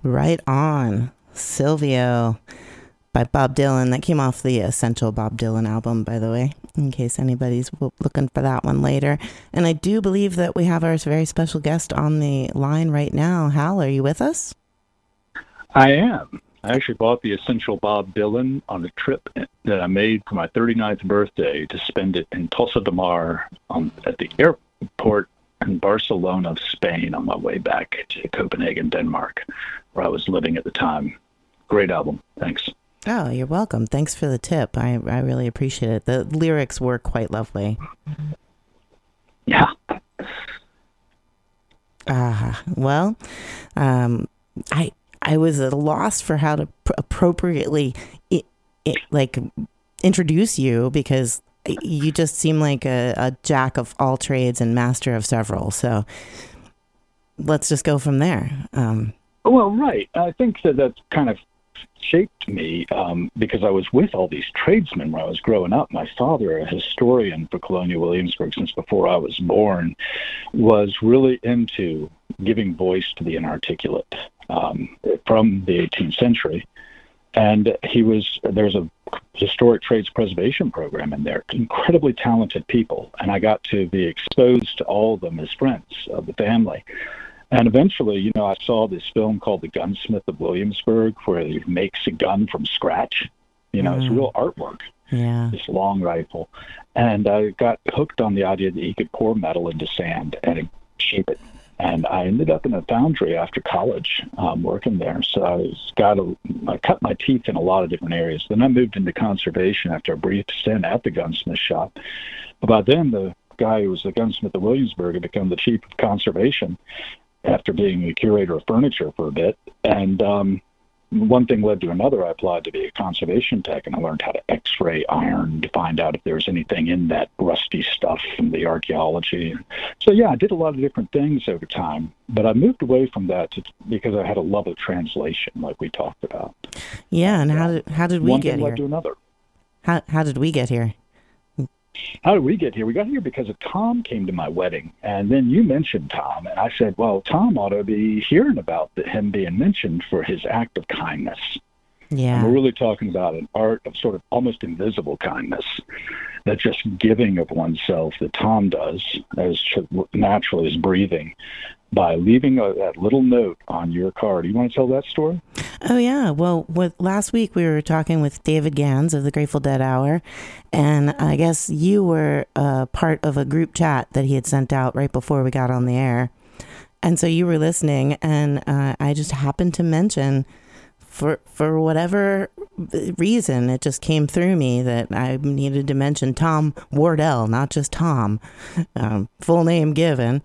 Right on. Silvio by Bob Dylan. That came off the Essential Bob Dylan album, by the way, in case anybody's looking for that one later. And I do believe that we have our very special guest on the line right now. Hal, are you with us? I am. I actually bought the Essential Bob Dylan on a trip that I made for my 39th birthday to spend it in Tossa de Mar at the airport in Barcelona, Spain, on my way back to Copenhagen, Denmark, where I was living at the time. Great album. Thanks. Oh, you're welcome. Thanks for the tip. I really appreciate it. The lyrics were quite lovely. Yeah. Well, I was at a loss for how to appropriately introduce you, because you just seem like a jack of all trades and master of several. So let's just go from there. Well, right. I think that kind of shaped me because I was with all these tradesmen when I was growing up. My father, a historian for Colonial Williamsburg since before I was born, was really into giving voice to the inarticulate from the 18th century. And there's a historic trades preservation program in there, incredibly talented people. And I got to be exposed to all of them as friends of the family. And eventually, I saw this film called The Gunsmith of Williamsburg, where he makes a gun from scratch. It's real artwork, this long rifle. And I got hooked on the idea that he could pour metal into sand and shape it. And I ended up in a foundry after college working there. So I cut my teeth in a lot of different areas. Then I moved into conservation after a brief stint at the gunsmith shop. But by then, the guy who was the gunsmith of Williamsburg had become the chief of conservation after being the curator of furniture for a bit. And one thing led to another. I applied to be a conservation tech, and I learned how to x-ray iron to find out if there was anything in that rusty stuff from the archaeology. So, I did a lot of different things over time, but I moved away from that because I had a love of translation, like we talked about. Yeah, and how did we get here? One thing led to another. How did we get here? How did we get here? We got here because Tom came to my wedding, and then you mentioned Tom, and I said, well, Tom ought to be hearing about him being mentioned for his act of kindness. Yeah. And we're really talking about an art of sort of almost invisible kindness, that just giving of oneself that Tom does as naturally as breathing, by leaving that little note on your card. You want to tell that story? Oh, yeah. Well, last week we were talking with David Gans of the Grateful Dead Hour, and I guess you were part of a group chat that he had sent out right before we got on the air. And so you were listening, and I just happened to mention, for whatever reason, it just came through me that I needed to mention Tom Wardell, not just Tom, full name given.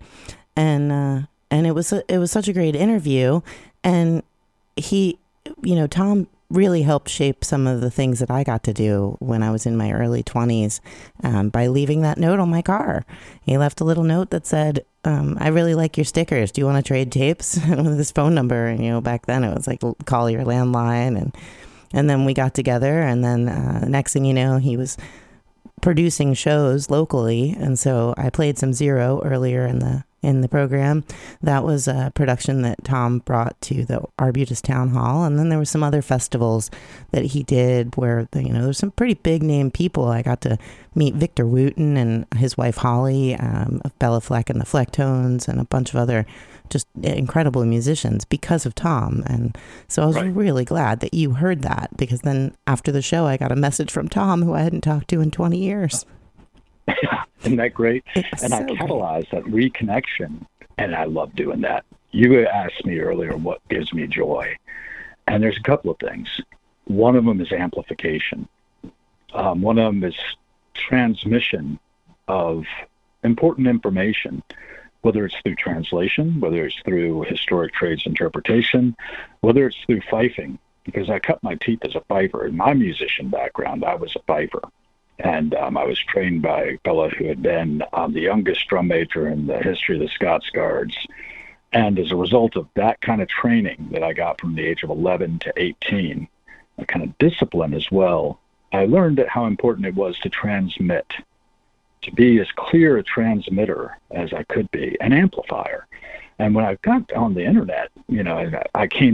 And it was such a great interview, and he, Tom really helped shape some of the things that I got to do when I was in my early 20s by leaving that note on my car. He left a little note that said, I really like your stickers. Do you want to trade tapes? With his phone number. And, back then it was like, call your landline. And then we got together, and then next thing you know, he was producing shows locally. And so I played some Zero earlier in the program. That was a production that Tom brought to the Arbutus Town Hall. And then there were some other festivals that he did where, there's some pretty big name people. I got to meet Victor Wooten and his wife Holly, of Bella Fleck and the Flecktones, and a bunch of other just incredible musicians because of Tom. And so I was really glad that you heard that, because then after the show, I got a message from Tom, who I hadn't talked to in 20 years. Isn't that great? And I catalyzed that reconnection, and I love doing that. You asked me earlier what gives me joy, and there's a couple of things. One of them is amplification. One of them is transmission of important information, whether it's through translation, whether it's through historic trades interpretation, whether it's through fifing, because I cut my teeth as a fifer. In my musician background, I was a fifer. And I was trained by a fellow who had been the youngest drum major in the history of the Scots Guards. And as a result of that kind of training that I got from the age of 11 to 18, a kind of discipline as well, I learned how important it was to transmit, to be as clear a transmitter as I could be, an amplifier. And when I got on the internet, I came to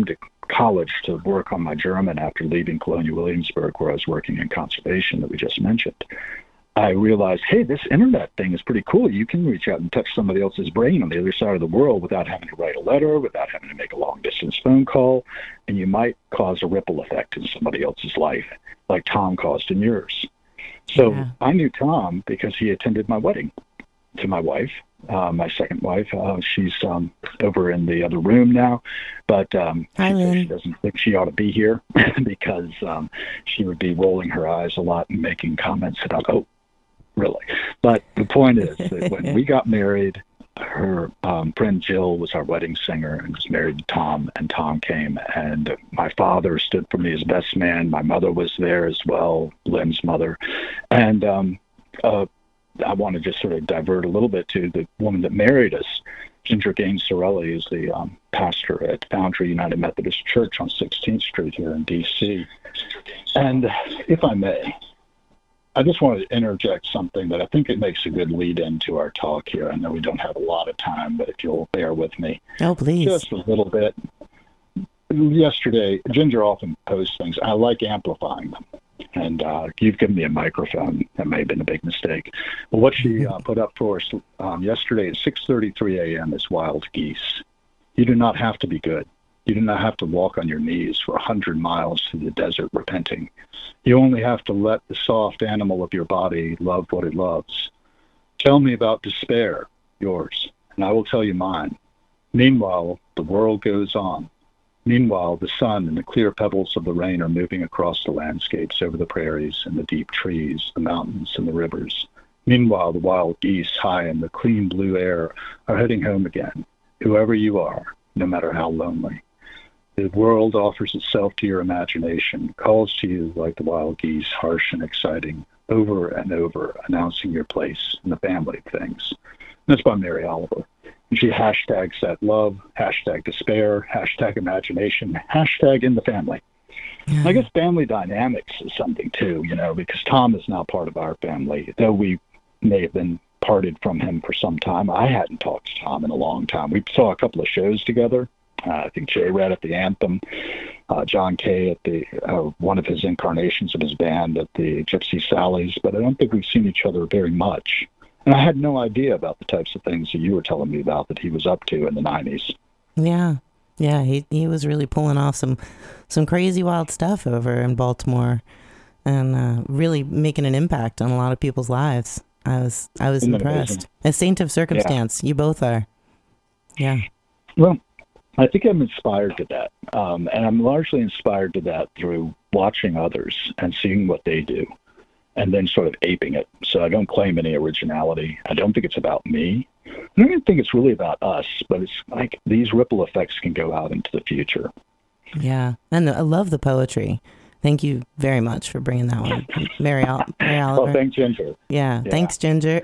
college to work on my German after leaving Colonial Williamsburg, where I was working in conservation that we just mentioned, I realized, hey, this internet thing is pretty cool. You can reach out and touch somebody else's brain on the other side of the world without having to write a letter, without having to make a long-distance phone call, and you might cause a ripple effect in somebody else's life, like Tom caused in yours. So yeah. I knew Tom because he attended my wedding to my wife, my second wife. She's over in the other room now, but she doesn't think she ought to be here because she would be rolling her eyes a lot and making comments about, oh, really? But the point is that when we got married, her friend Jill was our wedding singer and was married to Tom, and Tom came, and my father stood for me as best man. My mother was there as well, Lynn's mother. And I want to just sort of divert a little bit to the woman that married us. Ginger Gaines Sorelli is the pastor at Foundry United Methodist Church on 16th Street here in D.C. And if I may, I just wanted to interject something that I think it makes a good lead into our talk here. I know we don't have a lot of time, but if you'll bear with me. Oh, please. Just a little bit. Yesterday, Ginger often posts things. I like amplifying them. And you've given me a microphone. That may have been a big mistake. But what she put up for us yesterday at 6:33 a.m. is Wild Geese. You do not have to be good. You do not have to walk on your knees for 100 miles through the desert repenting. You only have to let the soft animal of your body love what it loves. Tell me about despair, yours, and I will tell you mine. Meanwhile, the world goes on. Meanwhile, the sun and the clear pebbles of the rain are moving across the landscapes over the prairies and the deep trees, the mountains and the rivers. Meanwhile, the wild geese high in the clean blue air are heading home again, whoever you are, no matter how lonely. The world offers itself to your imagination, calls to you like the wild geese, harsh and exciting, over and over, announcing your place in the family of things. That's by Mary Oliver. And she hashtags that love, hashtag despair, hashtag imagination, hashtag in the family. I guess family dynamics is something too, because Tom is now part of our family, though we may have been parted from him for some time. I hadn't talked to Tom in a long time. We saw a couple of shows together. I think Jay Red at the Anthem, John Kay at the one of his incarnations of his band at the Gypsy Sally's, but I don't think we've seen each other very much. And I had no idea about the types of things that you were telling me about that he was up to in the 90s. Yeah, he was really pulling off some crazy wild stuff over in Baltimore, and really making an impact on a lot of people's lives. I was impressed. A saint of circumstance, yeah. You both are. Yeah. Well, I think I'm inspired to that, and I'm largely inspired to that through watching others and seeing what they do, and then sort of aping it. So I don't claim any originality. I don't think it's about me. I don't even think it's really about us, but it's like these ripple effects can go out into the future. Yeah, and I love the poetry. Thank you very much for bringing that one, Mary Oliver. Well, thanks, Ginger. Yeah, thanks, Ginger.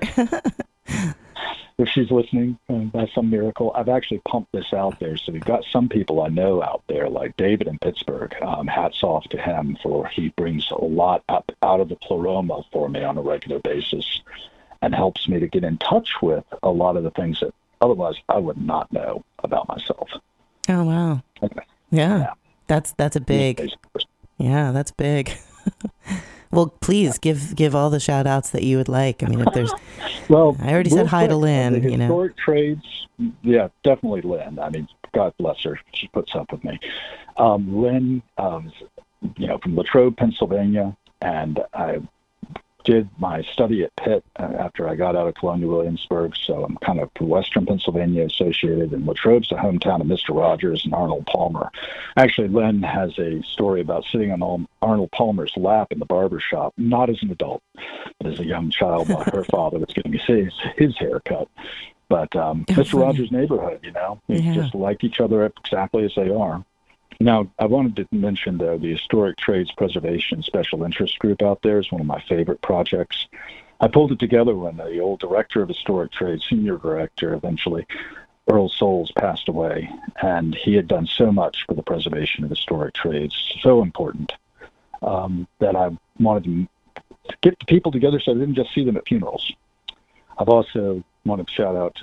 If she's listening, by some miracle, I've actually pumped this out there. So we've got some people I know out there, like David in Pittsburgh. Hats off to him he brings a lot up out of the pleroma for me on a regular basis and helps me to get in touch with a lot of the things that otherwise I would not know about myself. Oh, wow. Okay. Yeah. That's a big, that's big. Well, please give all the shout outs that you would like. I mean, if there's, I already said hi to Lynn, the historic trades. Yeah, definitely Lynn. I mean, God bless her. She puts up with me. Lynn, from Latrobe, Pennsylvania, and I did my study at Pitt after I got out of Colonial Williamsburg, so I'm kind of Western Pennsylvania associated, and Latrobe's the hometown of Mr. Rogers and Arnold Palmer. Actually, Lynn has a story about sitting on Arnold Palmer's lap in the barber shop, not as an adult, but as a young child while her father was getting his haircut. But Mr. Rogers' neighborhood, we just like each other exactly as they are. Now, I wanted to mention, though, the Historic Trades Preservation Special Interest Group out there is one of my favorite projects. I pulled it together when the old director of Historic Trades, senior director, eventually, Earl Souls, passed away, and he had done so much for the preservation of historic trades, so important, that I wanted to get the people together so I didn't just see them at funerals. I've also wanted to shout out to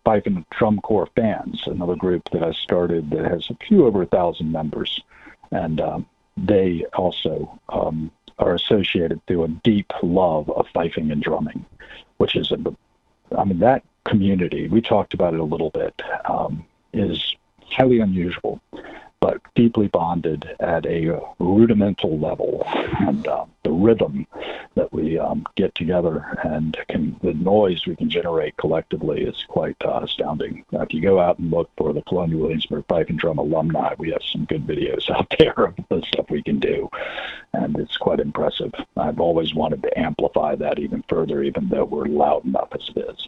Fife and Drum Corps Fans, another group that I started that has a few over 1,000 members. And they also are associated through a deep love of fifing and drumming, which is, that community, we talked about it a little bit, is highly unusual, but deeply bonded at a rudimental level. And the rhythm that we get together and the noise we can generate collectively is quite astounding. If you go out and look for the Colonial Williamsburg Fife and Drum alumni, we have some good videos out there of the stuff we can do, and it's quite impressive. I've always wanted to amplify that even further, even though we're loud enough as it is.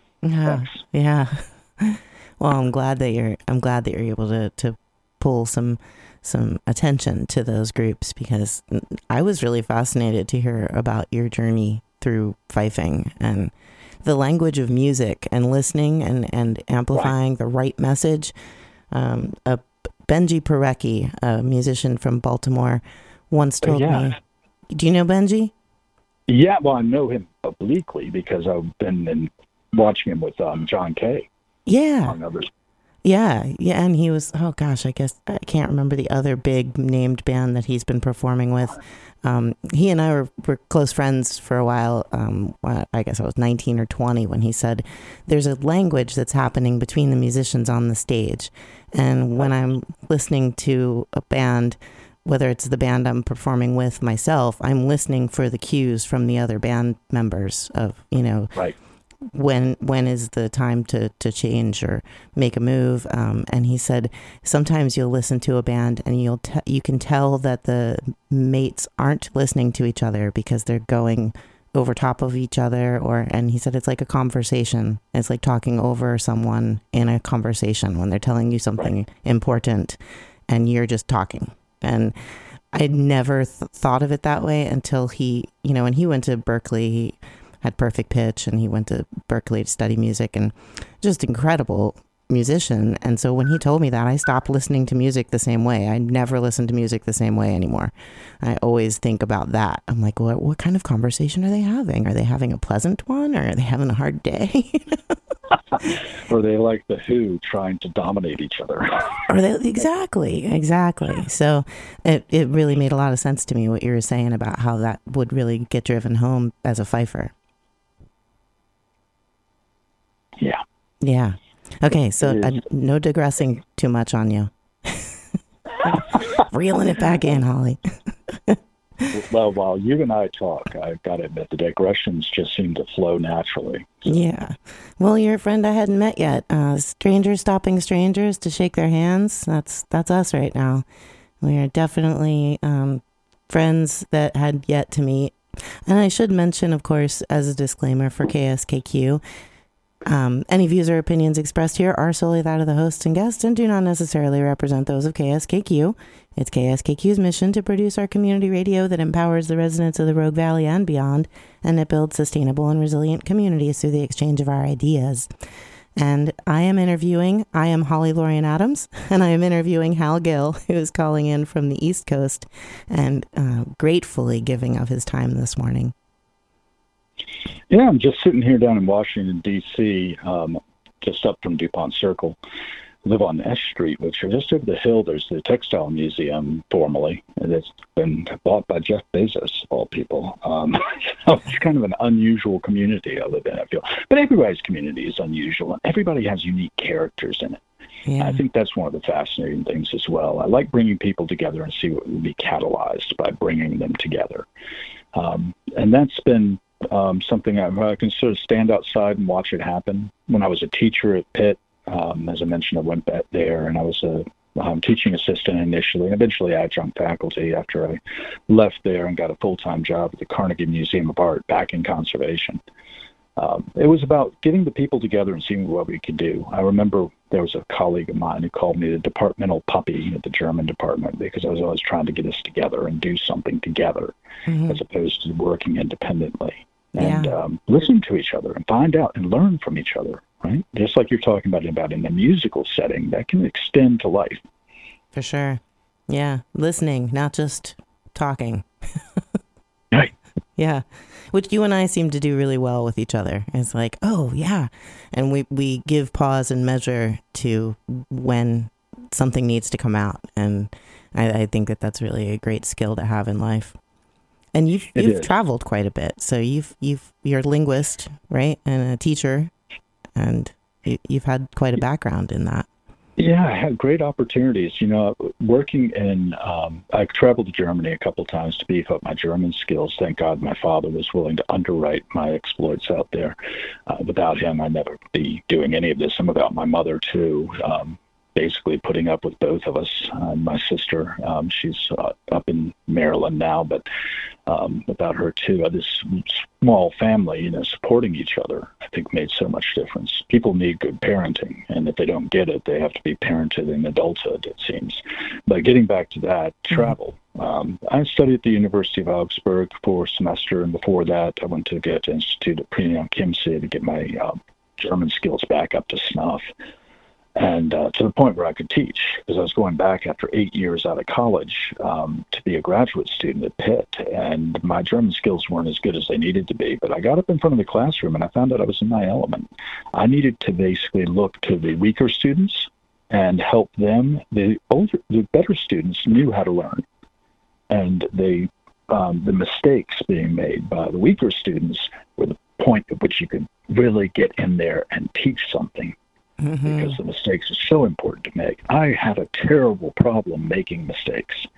Yeah. Well, I'm glad that you're able to pull some attention to those groups, because I was really fascinated to hear about your journey through fifing and the language of music and listening and amplifying the right message. Benji Parecki, a musician from Baltimore, once told me. Do you know Benji? Yeah, well, I know him obliquely because I've been watching him with John Kay. Yeah. Among others. Yeah, and he was, I guess I can't remember the other big named band that he's been performing with. He and I were close friends for a while. I guess I was 19 or 20 when he said, there's a language that's happening between the musicians on the stage. And when I'm listening to a band, whether it's the band I'm performing with myself, I'm listening for the cues from the other band members of, right. When is the time to change or make a move? And he said sometimes you'll listen to a band and you can tell that the mates aren't listening to each other because they're going over top of each other, and he said it's like a conversation. It's like talking over someone in a conversation when they're telling you something important and you're just talking. And I never thought of it that way until he, when he went to Berkeley, he had perfect pitch, and he went to Berkeley to study music, and just incredible musician. And so when he told me that, I stopped listening to music the same way. I never listen to music the same way anymore. I always think about that. I'm like, what kind of conversation are they having? Are they having a pleasant one, or are they having a hard day? Or they like the Who trying to dominate each other. Or they, exactly. So it really made a lot of sense to me what you were saying about how that would really get driven home as a fifer. Yeah. Okay, so no digressing too much on you. Reeling it back in, Holly. Well, while you and I talk, I've got to admit the digressions just seem to flow naturally. Yeah. Well, you're a friend I hadn't met yet. Strangers stopping strangers to shake their hands. That's us right now. We are definitely friends that had yet to meet. And I should mention, of course, as a disclaimer for KSKQ, any views or opinions expressed here are solely that of the hosts and guests and do not necessarily represent those of KSKQ. It's KSKQ's mission to produce our community radio that empowers the residents of the Rogue Valley and beyond, and that builds sustainable and resilient communities through the exchange of our ideas. And I am Holly Lorian Adams, and I am interviewing Hal Gill, who is calling in from the East Coast and gratefully giving of his time this morning. Yeah, I'm just sitting here down in Washington, D.C., just up from DuPont Circle. I live on S Street, which is just over the hill. There's the Textile Museum, formerly, and it's been bought by Jeff Bezos, of all people. So it's kind of an unusual community I live in, I feel. But everybody's community is unusual, and everybody has unique characters in it. Yeah. I think that's one of the fascinating things as well. I like bringing people together and see what will be catalyzed by bringing them together. And that's been something I can sort of stand outside and watch it happen. When I was a teacher at Pitt, as I mentioned, I went back there, and I was a teaching assistant initially, and eventually adjunct faculty after I left there and got a full-time job at the Carnegie Museum of Art back in conservation. It was about getting the people together and seeing what we could do. I remember there was a colleague of mine who called me the departmental puppy at the German department because I was always trying to get us together and do something together as opposed to working independently. And listen to each other and find out and learn from each other, right? Just like you're talking about in the musical setting, that can extend to life. For sure. Yeah. Listening, not just talking. Right. Yeah. Which you and I seem to do really well with each other. It's like, oh, yeah. And we give pause and measure to when something needs to come out. And I think that that's really a great skill to have in life. And you've traveled quite a bit. So you're a linguist, right? And a teacher. And you've had quite a background in that. Yeah, I had great opportunities. Working in, I traveled to Germany a couple times to beef up my German skills. Thank God my father was willing to underwrite my exploits out there. Without him, I'd never be doing any of this. And without my mother, too, basically putting up with both of us. My sister, she's up in Maryland now, but without her, too, this small family, supporting each other, I think made so much difference. People need good parenting, and if they don't get it, they have to be parented in adulthood, it seems. But getting back to that, travel. I studied at the University of Augsburg for a semester, and before that, I went to Goethe Institute at Prien Chiemsee to get my German skills back up to snuff. And to the point where I could teach, because I was going back after 8 years out of college to be a graduate student at Pitt, and my German skills weren't as good as they needed to be. But I got up in front of the classroom, and I found out I was in my element. I needed to basically look to the weaker students and help them. The better students knew how to learn, and the mistakes being made by the weaker students were the point at which you could really get in there and teach something. Mm-hmm. Because the mistakes are so important to make. I had a terrible problem making mistakes,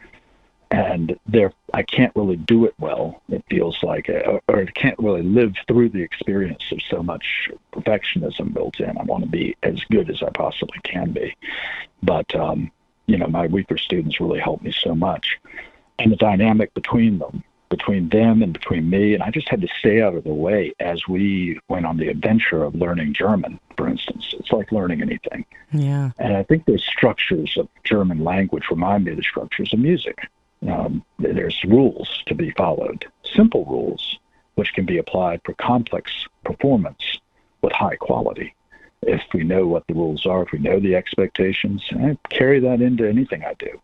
and I can't really do it well, it feels like, or I can't really live through the experience of so much perfectionism built in. I want to be as good as I possibly can be. But, my weaker students really helped me so much. And the dynamic between them and between me, and I just had to stay out of the way as we went on the adventure of learning German, for instance. It's like learning anything. Yeah. And I think the structures of German language remind me of the structures of music. There's rules to be followed, simple rules, which can be applied for complex performance with high quality. If we know what the rules are, if we know the expectations, I carry that into anything I do.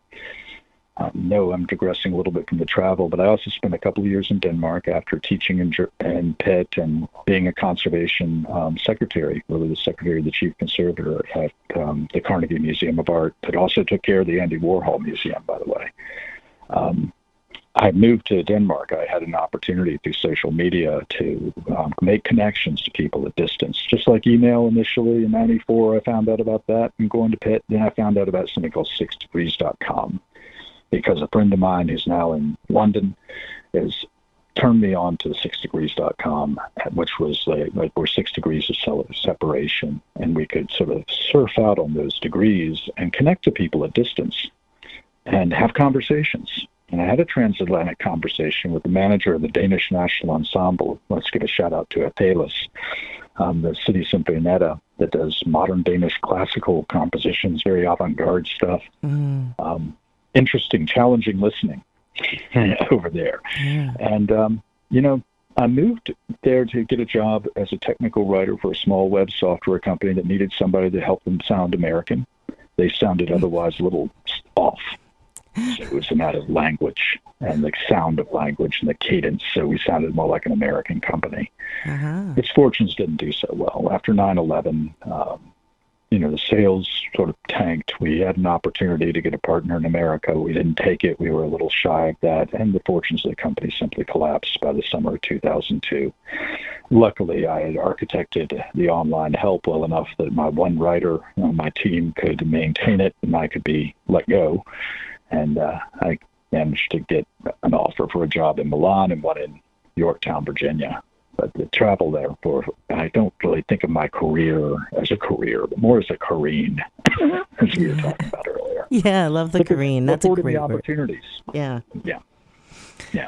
No, I'm digressing a little bit from the travel, but I also spent a couple of years in Denmark after teaching in Pitt and being a conservation secretary, really the secretary of the chief conservator at the Carnegie Museum of Art, that also took care of the Andy Warhol Museum, by the way. I moved to Denmark. I had an opportunity through social media to make connections to people at distance. Just like email initially in 94, I found out about that and going to Pitt. Then I found out about something called 6degrees.com. Because a friend of mine who's now in London has turned me on to the 6degrees.com, which was like we're 6 degrees of separation, and we could sort of surf out on those degrees and connect to people at distance and have conversations. And I had a transatlantic conversation with the manager of the Danish National Ensemble. Let's give a shout out to Athelis, the City Sinfonietta that does modern Danish classical compositions, very avant-garde stuff. Interesting, challenging listening over there. Yeah. And, I moved there to get a job as a technical writer for a small web software company that needed somebody to help them sound American. They sounded otherwise a little off. So it was a matter of language and the sound of language and the cadence. So we sounded more like an American company. Its fortunes didn't do so well. After 9/11, the sales sort of tanked. We had an opportunity to get a partner in America. We didn't take it. We were a little shy of that, and the fortunes of the company simply collapsed by the summer of 2002. Luckily, I had architected the online help well enough that my one writer on my team could maintain it, and I could be let go. And I managed to get an offer for a job in Milan and one in Yorktown, Virginia. But the travel there I don't really think of my career as a career, but more as a careen, as we were talking about earlier. Yeah, I love the careen. That's a great word. Opportunities. Yeah. Yeah.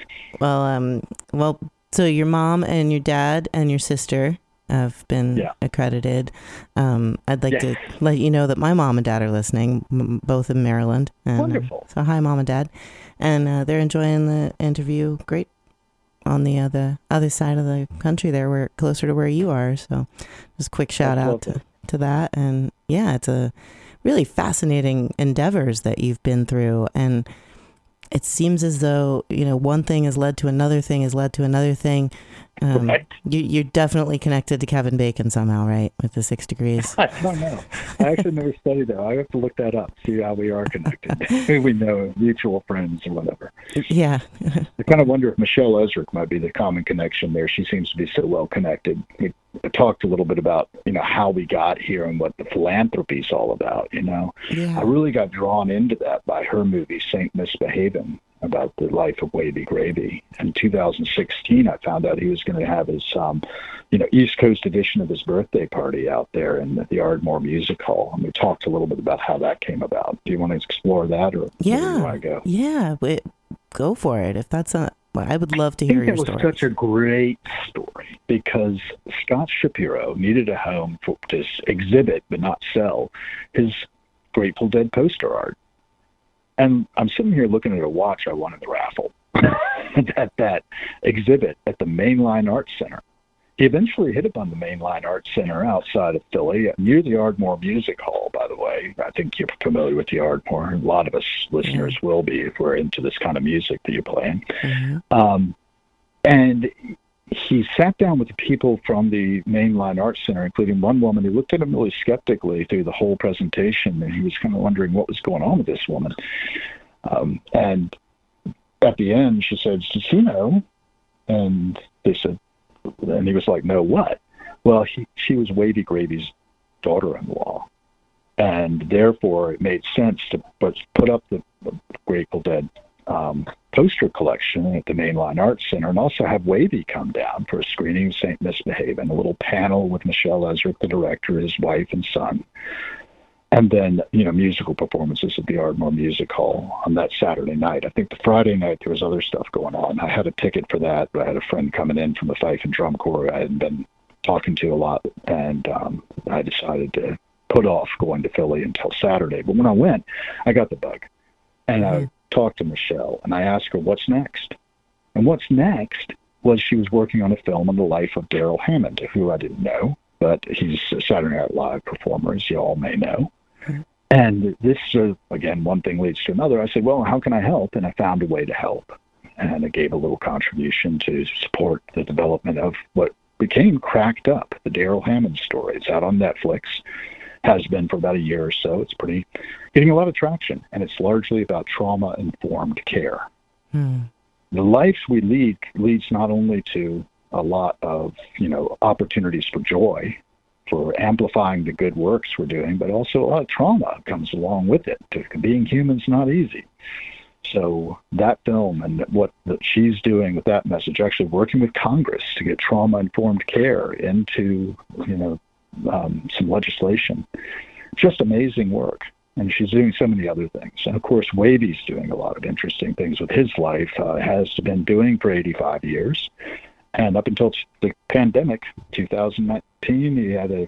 Well, so your mom and your dad and your sister have been accredited. I'd like to let you know that my mom and dad are listening, both in Maryland. And, wonderful. So hi, Mom and Dad. And they're enjoying the interview. Great. On the other side of the country there, we're closer to where you are. So just a quick shout out to that. And yeah, it's a really fascinating endeavors that you've been through. And it seems as though, one thing has led to another thing has led to another thing. Right. You're definitely connected to Kevin Bacon somehow, right? With the 6 degrees. I don't know. I actually never studied that. I have to look that up, see how we are connected. We know mutual friends or whatever. Yeah. I kind of wonder if Michelle Ezrick might be the common connection there. She seems to be so well connected. We talked a little bit about, how we got here and what the philanthropy is all about, Yeah. I really got drawn into that by her movie, Saint Misbehavin', about the life of Wavy Gravy. In 2016, I found out he was going to have his, East Coast edition of his birthday party out there in the Ardmore Music Hall. And we talked a little bit about how that came about. Do you want to explore that, or where do you want to go? Yeah, go for it. If that's I would love to hear your story. It was such a great story because Scott Shapiro needed a home to exhibit but not sell his Grateful Dead poster art. And I'm sitting here looking at a watch I won in the raffle at that exhibit at the Mainline Arts Center. He eventually hit upon the Mainline Arts Center outside of Philly, near the Ardmore Music Hall, by the way. I think you're familiar with the Ardmore. A lot of us listeners will be if we're into this kind of music that you're playing. Mm-hmm. And he sat down with the people from the Mainline Arts Center, including one woman who looked at him really skeptically through the whole presentation, and he was kind of wondering what was going on with this woman. And at the end, she said, "Does she know?" And they said, and he was like, "No, what?" Well, she was Wavy Gravy's daughter-in-law, and therefore it made sense to put up the Grateful Dead poster collection at the Mainline Arts Center, and also have Wavy come down for a screening of Saint Misbehavin', a little panel with Michelle Ezrick, the director, his wife and son, and then musical performances at the Ardmore Music Hall on that Saturday night. I think the Friday night there was other stuff going on. I had a ticket for that, but I had a friend coming in from the Fife and Drum Corps I hadn't been talking to a lot, and I decided to put off going to Philly until Saturday. But when I went, I got the bug, and I talked to Michelle, and I asked her, "What's next?" And what's next was she was working on a film on the life of Darrell Hammond, who I didn't know, but he's a Saturday Night Live performer, as you all may know. And this, again, one thing leads to another. I said, well, how can I help? And I found a way to help. And I gave a little contribution to support the development of what became Cracked Up, the Darrell Hammond story. It's out on Netflix, has been for about a year or so. It's getting a lot of traction, and it's largely about trauma-informed care. The lives we lead leads not only to a lot of, opportunities for joy, for amplifying the good works we're doing, but also a lot of trauma comes along with it. Being human's not easy. So that film and what she's doing with that message, actually working with Congress to get trauma-informed care into, some legislation, just amazing work. And she's doing so many other things. And, of course, Wavy's doing a lot of interesting things with his life, has been doing for 85 years. And up until the pandemic, 2019, he had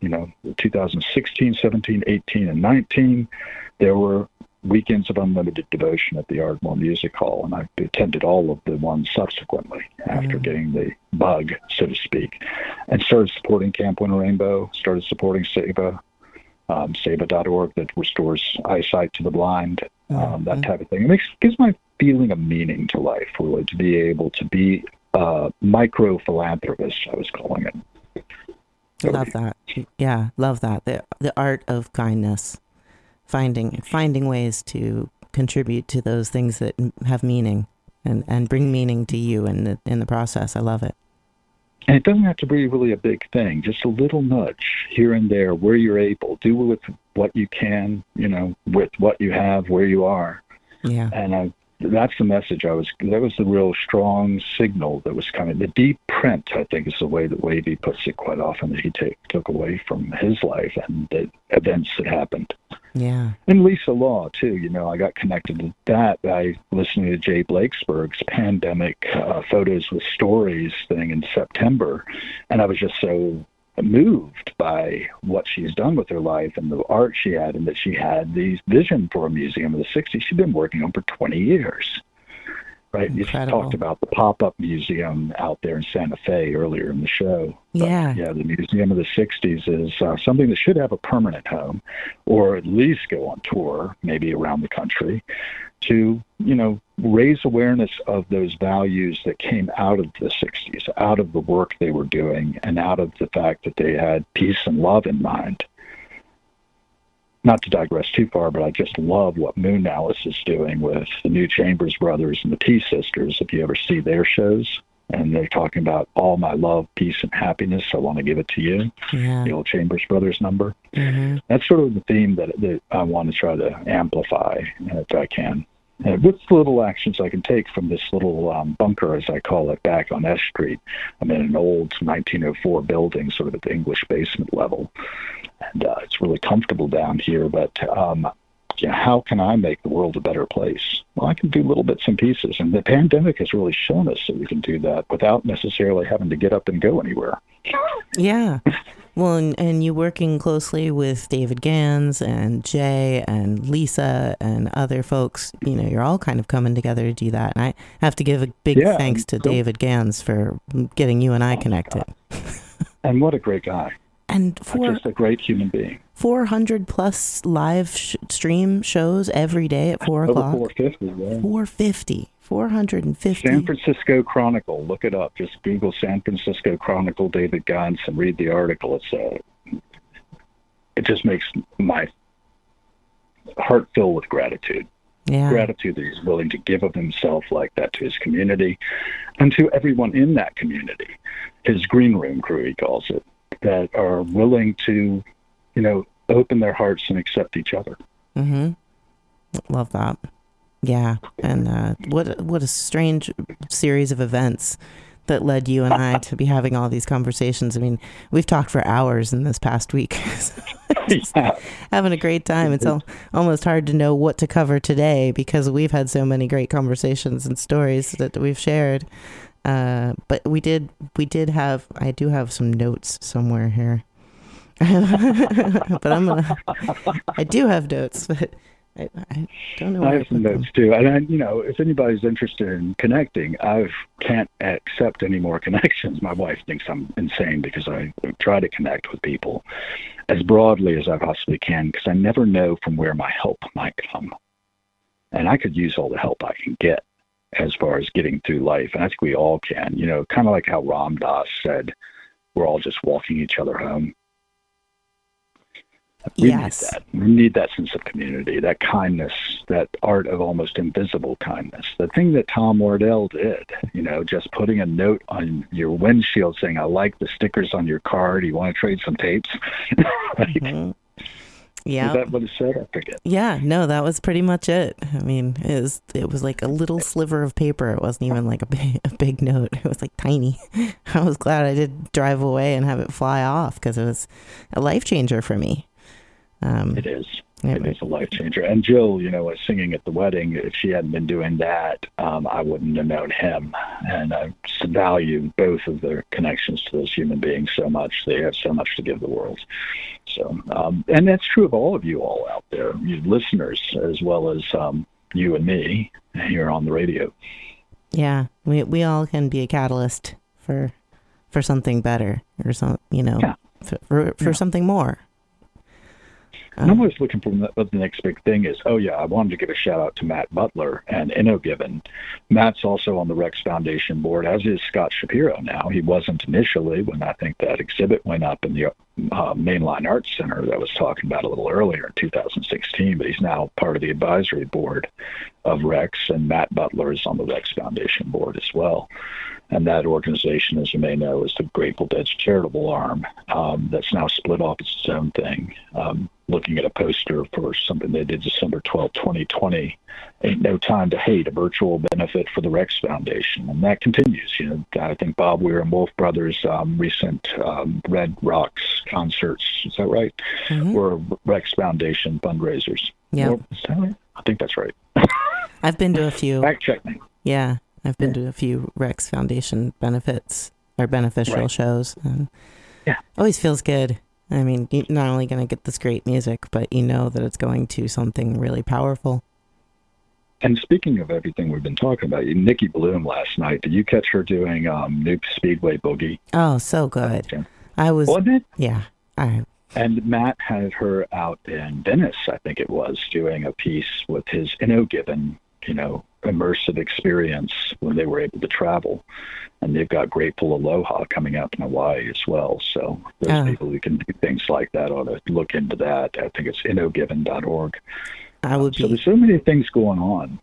2016, 17, 18, and 19, there were weekends of unlimited devotion at the Ardmore Music Hall, and I attended all of the ones subsequently after getting the bug, so to speak, and started supporting Camp Winter Rainbow, started supporting SAVA, SAVA.org that restores eyesight to the blind, that type of thing. It gives my feeling a meaning to life, really, to be able to be micro-philanthropist, I was calling it. Love that. Yeah, love that. The art of kindness, finding ways to contribute to those things that have meaning and bring meaning to you in the process. I love it. And it doesn't have to be really a big thing, just a little nudge here and there where you're able. Do with what you can, with what you have, where you are. Yeah. And that's the message that was the real strong signal that was coming. The deep print, I think, is the way that Wavy puts it quite often, that he took away from his life and the events that happened. Yeah. And Lisa Law, too. I got connected to that by listening to Jay Blakesberg's Pandemic Photos with Stories thing in September. And I was just so moved by what she's done with her life and the art she had, and that she had the vision for a museum of the 60s she'd been working on for 20 years. Right? Incredible. You talked about the pop-up museum out there in Santa Fe earlier in the show. Yeah. But, the Museum of the 60s is something that should have a permanent home, or at least go on tour, maybe around the country. to, raise awareness of those values that came out of the 60s, out of the work they were doing, and out of the fact that they had peace and love in mind. Not to digress too far, but I just love what Moonalice is doing with the new Chambers Brothers and the Tea Sisters. If you ever see their shows, and they're talking about all my love, peace, and happiness, I want to give it to you. Yeah. The old Chambers Brothers number. Mm-hmm. That's sort of the theme that I want to try to amplify if I can. And with little actions I can take from this little bunker, as I call it, back on S Street. I'm in an old 1904 building, sort of at the English basement level. And it's really comfortable down here, but how can I make the world a better place? Well, I can do little bits and pieces, and the pandemic has really shown us that we can do that without necessarily having to get up and go anywhere. Yeah. Well, and you working closely with David Gans and Jay and Lisa and other folks, you're all kind of coming together to do that. And I have to give a big thanks to David Gans for getting you and I connected. And what a great guy. And just a great human being. 400 plus live stream shows every day at 4 o'clock. Over 450, yeah. 450. San Francisco Chronicle. Look it up. Just Google San Francisco Chronicle, David Gans, and read the article. It just makes my heart fill with gratitude. Yeah. Gratitude that he's willing to give of himself like that to his community and to everyone in that community. His green room crew, he calls it, that are willing to, open their hearts and accept each other. Mm-hmm. Love that. Yeah. And what a strange series of events that led you and I to be having all these conversations. I mean, we've talked for hours in this past week. Having a great time. It's almost hard to know what to cover today because we've had so many great conversations and stories that we've shared. But I do have some notes somewhere here. But I do have notes, but I don't know. I have some notes too. And if anybody's interested in connecting, I can't accept any more connections. My wife thinks I'm insane because I try to connect with people as broadly as I possibly can because I never know from where my help might come. And I could use all the help I can get as far as getting through life. And I think we all can, kind of like how Ram Dass said, we're all just walking each other home. We need that. We need that sense of community, that kindness, that art of almost invisible kindness. The thing that Tom Wardell did, just putting a note on your windshield saying, I like the stickers on your car. Do you want to trade some tapes? Right? Mm-hmm. Yeah. Is that what it said? I forget. Yeah, no, that was pretty much it. I mean, it was like a little sliver of paper. It wasn't even like a big note. It was like tiny. I was glad I did drive away and have it fly off because it was a life changer for me. It is. It is a life changer. And Jill, was singing at the wedding. If she hadn't been doing that, I wouldn't have known him. And I value both of their connections to those human beings so much. They have so much to give the world. So, and that's true of all of you all out there, you listeners, as well as you and me here on the radio. Yeah, we all can be a catalyst for something better, or for something more. And I'm always looking for what the next big thing is. Oh, yeah, I wanted to give a shout-out to Matt Butler and InnoGiven. Matt's also on the Rex Foundation board, as is Scott Shapiro now. He wasn't initially when I think that exhibit went up in the Mainline Arts Center that I was talking about a little earlier in 2016, but he's now part of the advisory board of Rex, and Matt Butler is on the Rex Foundation board as well. And that organization, as you may know, is the Grateful Dead's charitable arm that's now split off its own thing. Looking at a poster for something they did December 12, 2020, Ain't No Time to Hate, a virtual benefit for the Rex Foundation. And that continues. I think Bob Weir and Wolf Brothers' recent Red Rocks concerts, is that right? Mm-hmm. Were Rex Foundation fundraisers. Yeah. Is that right? I think that's right. I've been to a few. Fact check me. Yeah. I've been to a few Rex Foundation benefits or beneficial shows. And always feels good. I mean, you're not only going to get this great music, but that it's going to something really powerful. And speaking of everything we've been talking about, Nikki Bloom last night, did you catch her doing New Speedway Boogie? Oh, so good. Wasn't it? Yeah. And Matt had her out in Venice, I think it was, doing a piece with his InnoGiven immersive experience when they were able to travel. And they've got Grateful Aloha coming out in Hawaii as well. So those people who can do things like that ought to look into that. I think it's innogiven.org. So there's so many things going on.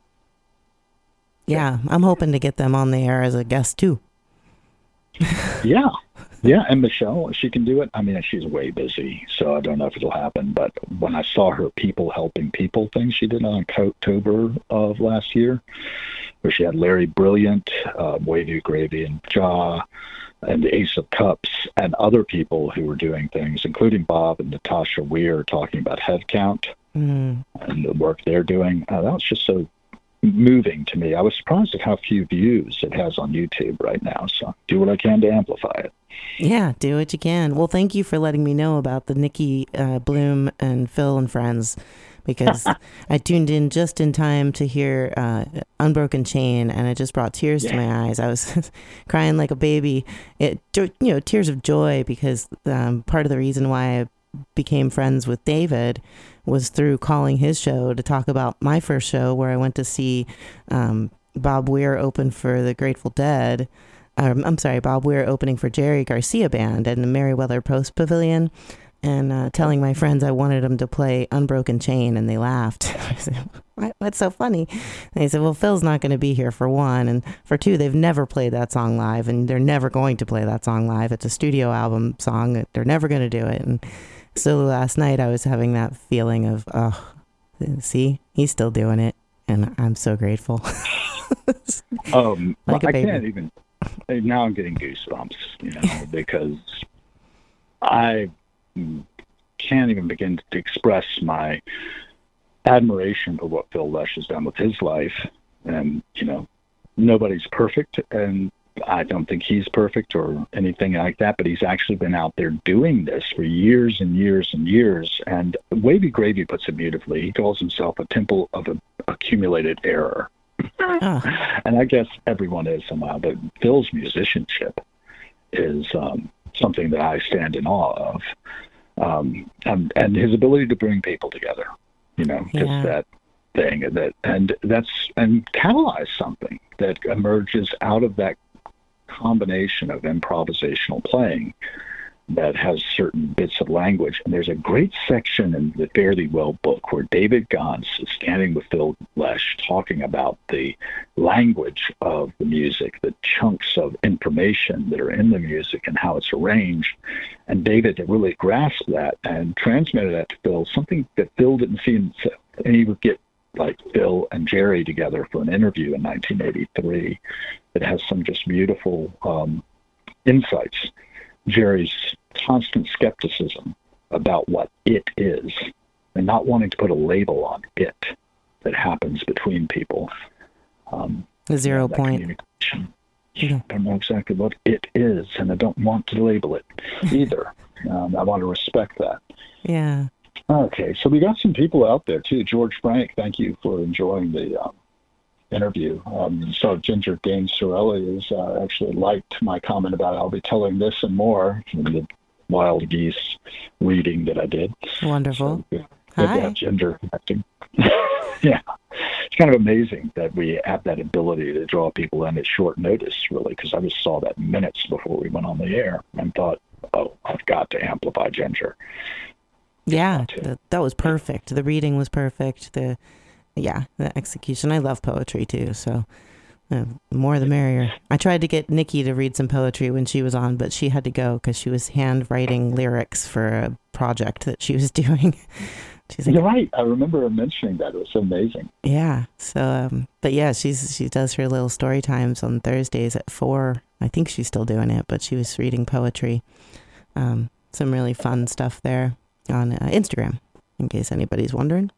Yeah, I'm hoping to get them on the air as a guest too. Yeah, and Michelle, she can do it. I mean, she's way busy, so I don't know if it'll happen. But when I saw her People Helping People thing she did on October of last year, where she had Larry Brilliant, Wavy Gravy and Jaw, and the Ace of Cups, and other people who were doing things, including Bob and Natasha Weir, talking about head count and the work they're doing. That was just so moving to me. I was surprised at how few views it has on YouTube right now. So do what I can to amplify it. Yeah, do what you can. Well, thank you for letting me know about the Nikki Bloom and Phil and Friends, because I tuned in just in time to hear Unbroken Chain, and it just brought tears to my eyes. I was crying like a baby. Tears of joy, because part of the reason why I became friends with David was through calling his show to talk about my first show, where I went to see Bob Weir open for the Grateful Dead. Bob Weir opening for Jerry Garcia Band in the Merriweather Post Pavilion, and telling my friends I wanted them to play Unbroken Chain, and they laughed. I said, what's so funny? And they said, well, Phil's not going to be here, for one, and for two, they've never played that song live, and they're never going to play that song live. It's a studio album song. They're never going to do it. And so last night I was having that feeling of, see, he's still doing it, and I'm so grateful. Like I can't even. Now I'm getting goosebumps, because I can't even begin to express my admiration for what Phil Lesh has done with his life. And, nobody's perfect, and I don't think he's perfect or anything like that, but he's actually been out there doing this for years and years and years. And Wavy Gravy puts it beautifully. He calls himself a temple of accumulated error. And I guess everyone is somehow, but Phil's musicianship is something that I stand in awe of, and his ability to bring people together, just that thing, and catalyze something that emerges out of that combination of improvisational playing that has certain bits of language. And there's a great section in the Fare Thee Well book where David Gans is standing with Phil Lesh talking about the language of the music, the chunks of information that are in the music and how it's arranged. And David really grasped that and transmitted that to Phil, something that Phil didn't see himself. And he would get like Phil and Jerry together for an interview in 1983 that has some just beautiful insights. Jerry's constant skepticism about what it is and not wanting to put a label on it that happens between people. The 0 point. I don't know exactly what it is, and I don't want to label it either. I want to respect that. Yeah. Okay, so we got some people out there too. George Frank, thank you for enjoying the interview. So Ginger Gaines Sorelli has actually liked my comment about I'll be telling this and more in the Wild Geese reading that I did. Wonderful. So good to have Ginger connecting. Yeah. It's kind of amazing that we have that ability to draw people in at short notice, really, because I just saw that minutes before we went on the air and thought, I've got to amplify Ginger. Yeah, that was perfect. The reading was perfect. The execution. I love poetry too, so more the merrier. I tried to get Nikki to read some poetry when she was on, but she had to go because she was handwriting lyrics for a project that she was doing. She's like, you're right. I remember her mentioning that. It was amazing. Yeah. So, but yeah, she does her little story times on Thursdays at 4. I think she's still doing it, but she was reading poetry. Some really fun stuff there on Instagram, in case anybody's wondering.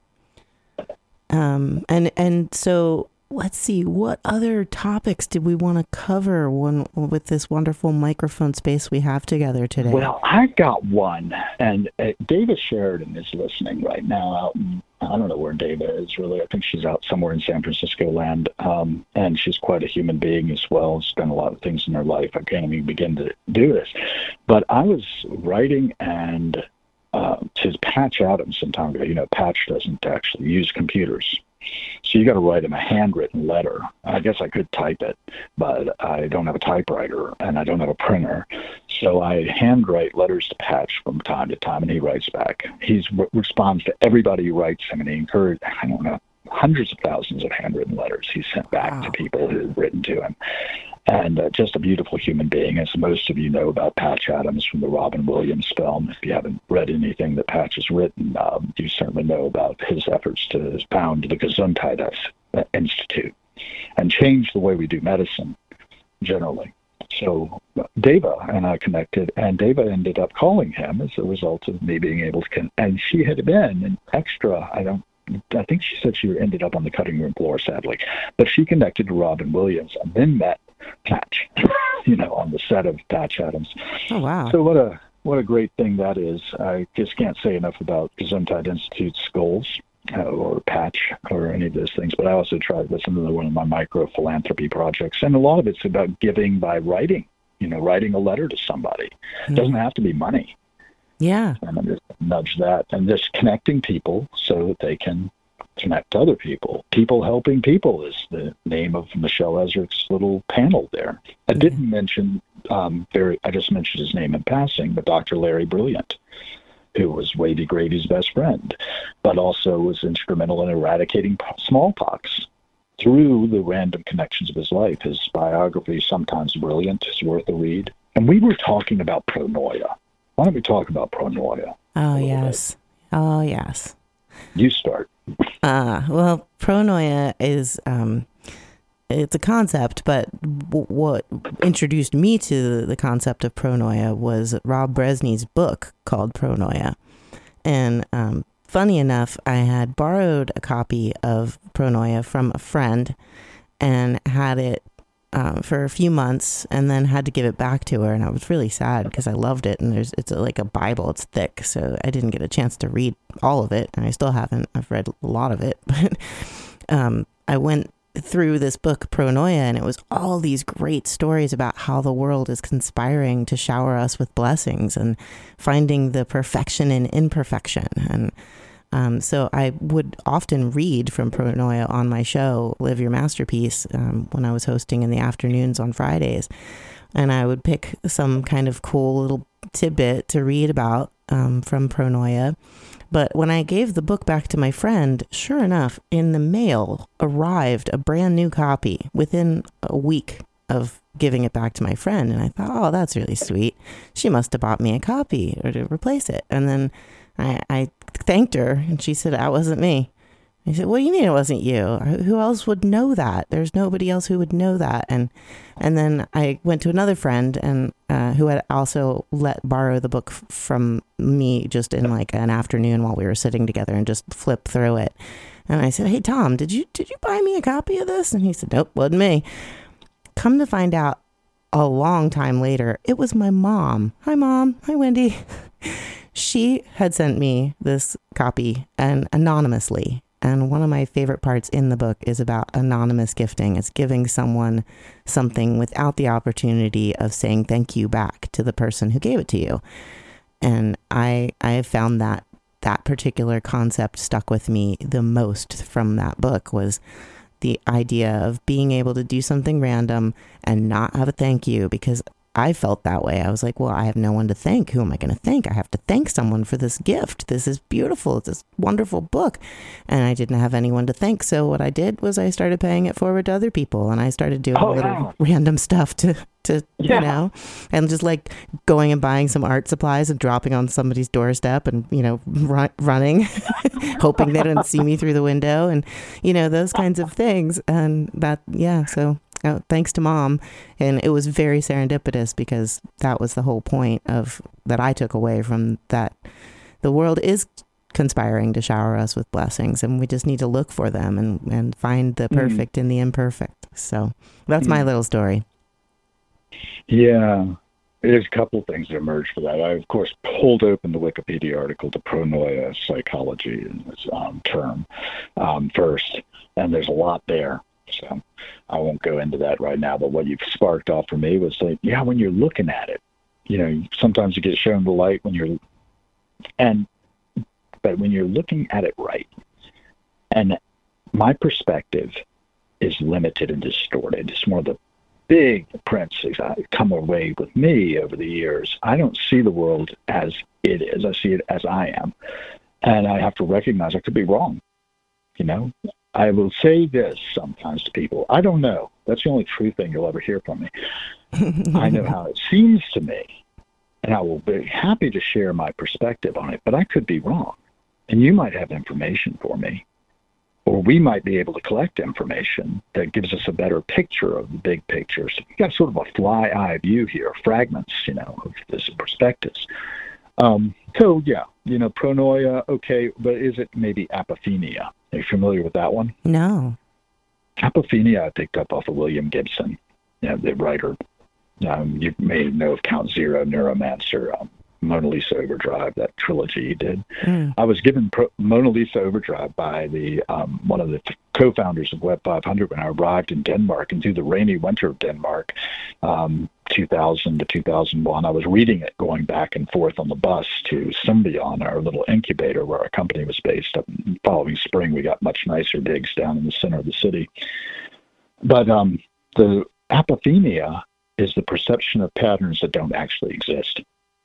And so let's see, what other topics did we want to cover with this wonderful microphone space we have together today? Well, I got one, and David Sheridan is listening right now out in, I don't know where David is really. I think she's out somewhere in San Francisco land, and she's quite a human being as well. She's done a lot of things in her life. I can't even begin to do this. But I was writing and to Patch Adams some time ago. Patch doesn't actually use computers. So you got to write him a handwritten letter. I guess I could type it, but I don't have a typewriter and I don't have a printer. So I handwrite letters to Patch from time to time, and he writes back. He responds to everybody who writes him, and he encouraged, I don't know, hundreds of thousands of handwritten letters he sent back to people who had written to him. And just a beautiful human being, as most of you know about Patch Adams from the Robin Williams film. If you haven't read anything that Patch has written, you certainly know about his efforts to found the Gesundheit Institute and change the way we do medicine generally. So Deva and I connected, and Deva ended up calling him as a result of me being able to and she had been an extra, I think she said she ended up on the cutting room floor, sadly, but she connected to Robin Williams and then met Patch, on the set of Patch Adams. Oh, wow. So what a great thing that is. I just can't say enough about Gesundheit Institute's goals or Patch or any of those things, but I also tried, that's another one of my micro philanthropy projects, and a lot of it's about giving by writing, writing a letter to somebody. It doesn't have to be money. Yeah. And I'm just nudge that and just connecting people so that they can connect other people. People helping people is the name of Michelle Ezrick's little panel there. I didn't mention, I just mentioned his name in passing, but Dr. Larry Brilliant, who was Wavy Grady's best friend, but also was instrumental in eradicating smallpox through the random connections of his life. His biography, Sometimes Brilliant, is worth a read. And we were talking about pronoia. Why don't we talk about pronoia? Oh, yes. Bit? Oh, yes. You start. Well, pronoia is, it's a concept, but what introduced me to the concept of pronoia was Rob Bresney's book called Pronoia. And funny enough, I had borrowed a copy of Pronoia from a friend and had it for a few months and then had to give it back to her. And I was really sad because I loved it. And it's like a Bible. It's thick. So I didn't get a chance to read all of it. And I still haven't. I've read a lot of it. But I went through this book, Pronoia, and it was all these great stories about how the world is conspiring to shower us with blessings and finding the perfection in imperfection. And so I would often read from Pronoia on my show, Live Your Masterpiece, when I was hosting in the afternoons on Fridays. And I would pick some kind of cool little tidbit to read about from Pronoia. But when I gave the book back to my friend, sure enough, in the mail arrived a brand new copy within a week of giving it back to my friend. And I thought, oh, that's really sweet. She must have bought me a copy or to replace it. And then I thanked her, and she said, that wasn't me. I said, what do you mean it wasn't you? Who else would know that? There's nobody else who would know that. And then I went to another friend and who had also borrow the book from me just in like an afternoon while we were sitting together and just flip through it. And I said, hey, Tom, did you buy me a copy of this? And he said, nope, wasn't me. Come to find out a long time later, it was my mom. Hi, Mom. Hi, Wendy. She had sent me this copy and anonymously. And one of my favorite parts in the book is about anonymous gifting. It's giving someone something without the opportunity of saying thank you back to the person who gave it to you. And I have found that particular concept stuck with me the most from that book was the idea of being able to do something random and not have a thank you, because I felt that way. I was like, well, I have no one to thank. Who am I going to thank? I have to thank someone for this gift. This is beautiful. It's this wonderful book. And I didn't have anyone to thank. So what I did was I started paying it forward to other people. And I started doing random stuff to you know, and just like going and buying some art supplies and dropping on somebody's doorstep and, you know, running, hoping they didn't see me through the window and, you know, those kinds of things. And that, so thanks to Mom. And it was very serendipitous because that was the whole point of that I took away from that. The world is conspiring to shower us with blessings, and we just need to look for them and find the perfect in the imperfect. So that's my little story. Yeah, there's a couple of things that emerged for that. I, of course, pulled open the Wikipedia article to pronoia psychology in this term first, and there's a lot there. So I won't go into that right now, but what you've sparked off for me was like, when you're looking at it, you know, sometimes you get shown the light when you're But when you're looking at it right, and my perspective is limited and distorted. It's more the big prints that come away with me over the years. I don't see the world as it is. I see it as I am. And I have to recognize I could be wrong. I will say this sometimes to people. I don't know. That's the only true thing you'll ever hear from me. I know how it seems to me, and I will be happy to share my perspective on it, but I could be wrong. And you might have information for me, or we might be able to collect information that gives us a better picture of the big picture. So we got sort of a fly-eye view here, fragments, of this perspectives. Pronoia, okay, but is it maybe apophenia? Are you familiar with that one? No. Apophenia I picked up off of William Gibson, the writer. You may know of Count Zero, Neuromancer, Mona Lisa Overdrive, that trilogy he did. I was given Mona Lisa Overdrive by the one of the co-founders of Web 500 when I arrived in Denmark, and through the rainy winter of Denmark, 2000 to 2001, I was reading it going back and forth on the bus to Symbion, our little incubator where our company was based. Up in the following spring, we got much nicer digs down in the center of the city. But the apophenia is the perception of patterns that don't actually exist.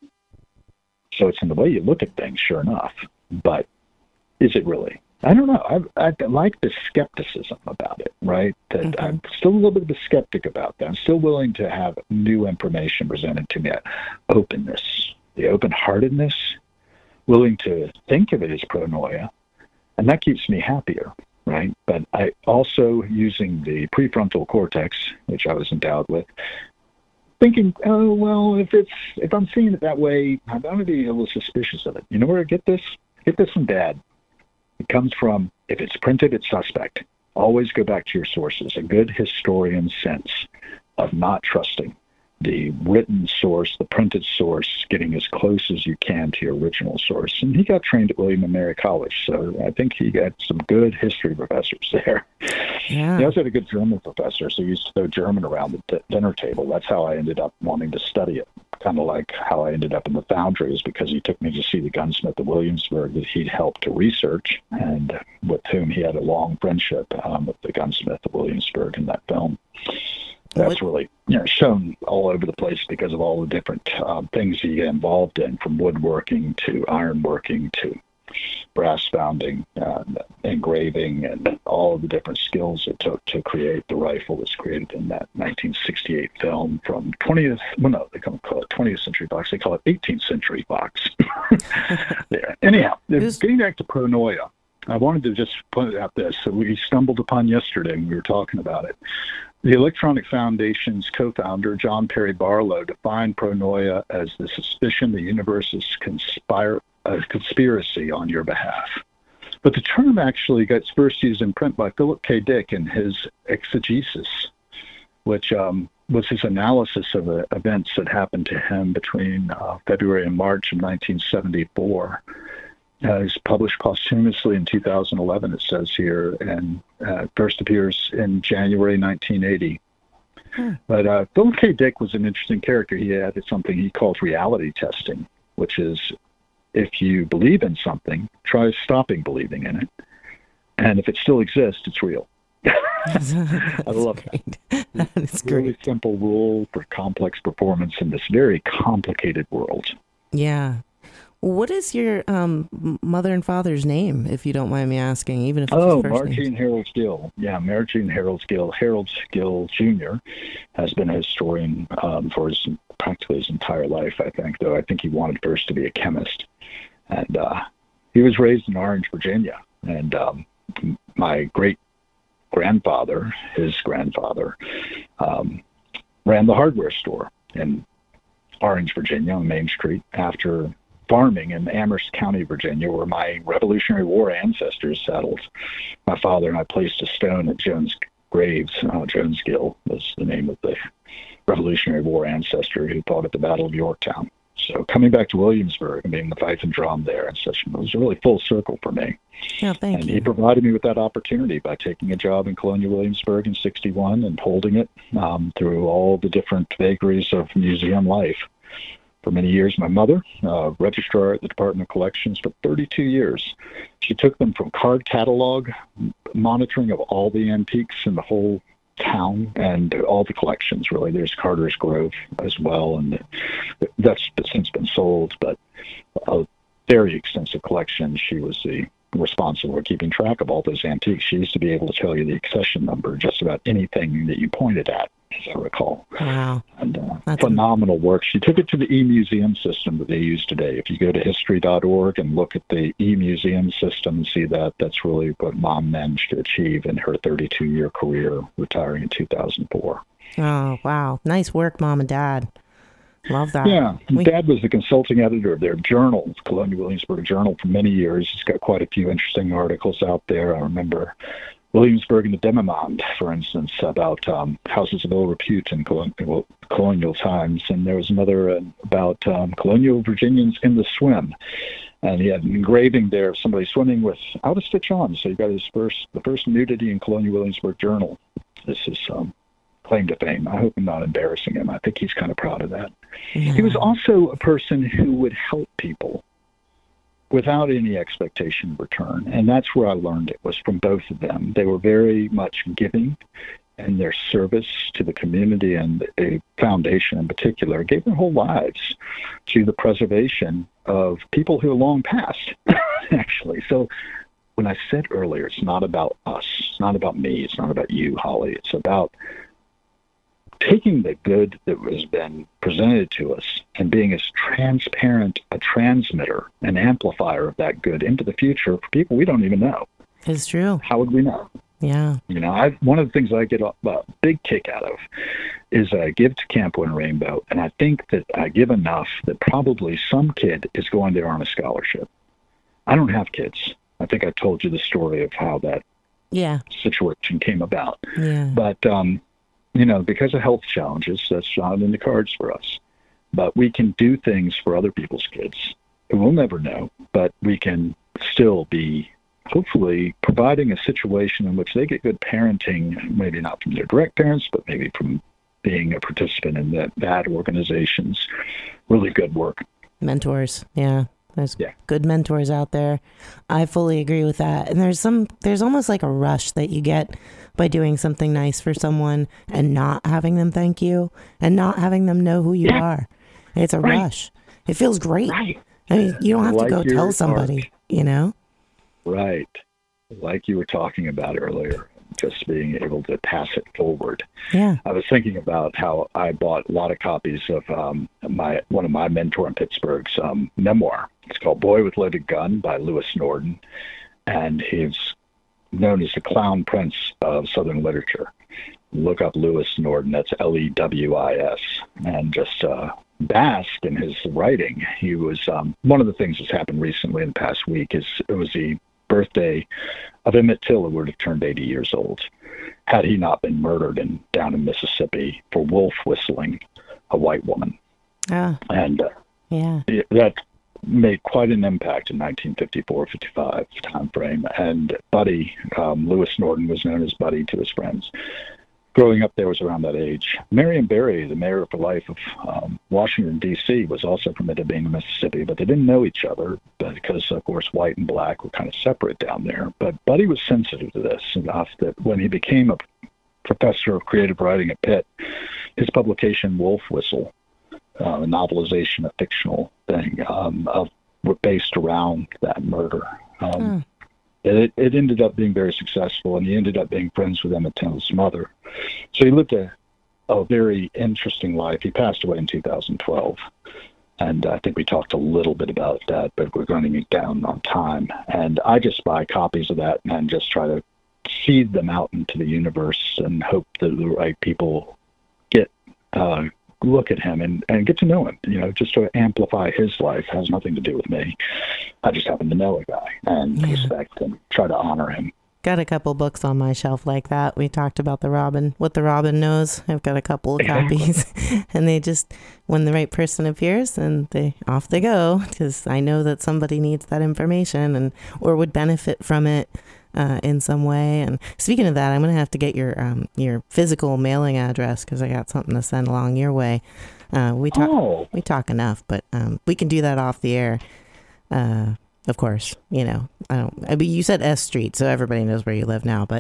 So it's in the way you look at things, sure enough. But is it really? I don't know. I like the skepticism about it, right? That I'm still a little bit of a skeptic about that. I'm still willing to have new information presented to me. Openness, the open-heartedness, willing to think of it as pronoia, and that keeps me happier, right? But I also, using the prefrontal cortex, which I was endowed with, thinking, oh, well, if I'm seeing it that way, I'm going to be a little suspicious of it. You know where I get this? Get this from Dad. It comes from, if it's printed, it's suspect. Always go back to your sources. A good historian sense of not trusting the written source, the printed source, getting as close as you can to your original source. And he got trained at William & Mary College, so I think he got some good history professors there. Yeah. He also had a good German professor, so he used to throw German around the dinner table. That's how I ended up wanting to study it. Kind of like how I ended up in the Foundry is because he took me to see the gunsmith of Williamsburg that he'd helped to research, and with whom he had a long friendship with the gunsmith of Williamsburg in that film. That's really shown all over the place because of all the different things he got involved in, from woodworking to ironworking to brass founding, engraving, and all of the different skills it took to create the rifle that's created in that 1968 film from 20th, well, no, they don't call it 20th Century Fox, they call it 18th Century Fox. Yeah. Anyhow, getting back to pronoia, I wanted to just point out this that we stumbled upon yesterday when we were talking about it. The Electronic Foundation's co-founder, John Perry Barlow, defined pronoia as the suspicion the universe is conspiracy on your behalf. But the term actually gets first used in print by Philip K. Dick in his Exegesis, which was his analysis of events that happened to him between February and March of 1974. It was published posthumously in 2011, it says here, and first appears in January 1980. But Philip K. Dick was an interesting character. He had something he called reality testing, which is if you believe in something, try stopping believing in it. And if it still exists, it's real. I love great. That is it's a really simple rule for complex performance in this very complicated world. Yeah. What is your mother and father's name, if you don't mind me asking, even if it's his first Margie name? and Harold Gill. Yeah, Margie and Harold Gill. Harold Gill Jr. has been a historian for practically his entire life, I think, though I think he wanted first to be a chemist. And he was raised in Orange, Virginia. And my great-grandfather, his grandfather, ran the hardware store in Orange, Virginia on Main Street after farming in Amherst County, Virginia, where my Revolutionary War ancestors settled. My father and I placed a stone at Jones Graves. Jones Gill was the name of the Revolutionary War ancestor who fought at the Battle of Yorktown. So coming back to Williamsburg and being the fife and drum there and such, it was a really full circle for me. Yeah, thank you. He provided me with that opportunity by taking a job in Colonial Williamsburg in '61 and holding it through all the different vagaries of museum life for many years. My mother, registrar at the Department of Collections for 32 years. She took them from card catalog monitoring of all the antiques in the whole town and all the collections, really. There's Carter's Grove as well, and that's since been sold, but a very extensive collection. She was responsible for keeping track of all those antiques. She used to be able to tell you the accession number, just about anything that you pointed at, as I recall. Wow. And phenomenal work. She took it to the e-museum system that they use today. If you go to history.org and look at the e-museum system and see that, that's really what Mom managed to achieve in her 32-year career, retiring in 2004. Oh, wow. Nice work, Mom and Dad. Love that. Yeah. Dad was the consulting editor of their journal, Colonial Williamsburg Journal, for many years. He's got quite a few interesting articles out there. I remember Williamsburg and the Demimonde, for instance, about houses of ill repute in colonial times. And there was another about colonial Virginians in the swim. And he had an engraving there of somebody swimming without a stitch on. So he got the first nudity in Colonial Williamsburg Journal. This is claim to fame. I hope I'm not embarrassing him. I think he's kind of proud of that. Yeah. He was also a person who would help people without any expectation of return. And that's where I learned it, was from both of them. They were very much giving in their service to the community, and a foundation in particular gave their whole lives to the preservation of people who are long past, actually. So when I said earlier, it's not about us, it's not about me, it's not about you, Holly, it's about taking the good that has been presented to us and being as transparent a transmitter and amplifier of that good into the future for people we don't even know. It's true. How would we know? Yeah. You know, one of the things I get a big kick out of is I give to Camp One Rainbow, and I think that I give enough that probably some kid is going there on a scholarship. I don't have kids. I think I told you the story of how that situation came about. Yeah. But, you know, because of health challenges, that's not in the cards for us. But we can do things for other people's kids. And we'll never know, but we can still be hopefully providing a situation in which they get good parenting, maybe not from their direct parents, but maybe from being a participant in that organization's really good work. Mentors, yeah. There's good mentors out there. I fully agree with that. And there's almost like a rush that you get by doing something nice for someone and not having them thank you and not having them know who you are. It's a rush. It feels great. Right. I mean, you don't have to go tell somebody, you know? Right. Like you were talking about earlier, just being able to pass it forward. Yeah. I was thinking about how I bought a lot of copies of one of my mentor in Pittsburgh's memoir. It's called Boy with Loaded Gun by Lewis Norden, and he's known as the Clown Prince of Southern literature. Look up Lewis Norden, that's Lewis, and just bask in his writing. He was, one of the things that's happened recently in the past week is it was the birthday of Emmett Till, who would have turned 80 years old, had he not been murdered down in Mississippi for wolf whistling a white woman. And that made quite an impact in 1954-55 time frame. And Buddy, Lewis Norden was known as Buddy to his friends. Growing up there was around that age. Marion Barry, the mayor for life of Washington, D.C., was also from Itta, Mississippi, but they didn't know each other because, of course, white and black were kind of separate down there. But Buddy was sensitive to this enough that when he became a professor of creative writing at Pitt, his publication, Wolf Whistle, a novelization, a fictional thing, were based around that murder. It ended up being very successful, and he ended up being friends with Emmett Till's mother. So he lived a very interesting life. He passed away in 2012, and I think we talked a little bit about that, but we're running it down on time. And I just buy copies of that and just try to seed them out into the universe and hope that the right people get look at him and get to know him, you know, just to amplify his life. It has nothing to do with me. I just happen to know a guy and respect and try to honor him. Got a couple books on my shelf like that. We talked about what the Robin knows. I've got a couple of copies and they just, when the right person appears, and off they go, because I know that somebody needs that information or would benefit from it in some way. And speaking of that, I'm going to have to get your physical mailing address because I got something to send along your way. We talk enough, but we can do that off the air. Of course, you know, I mean, you said S Street, so everybody knows where you live now, but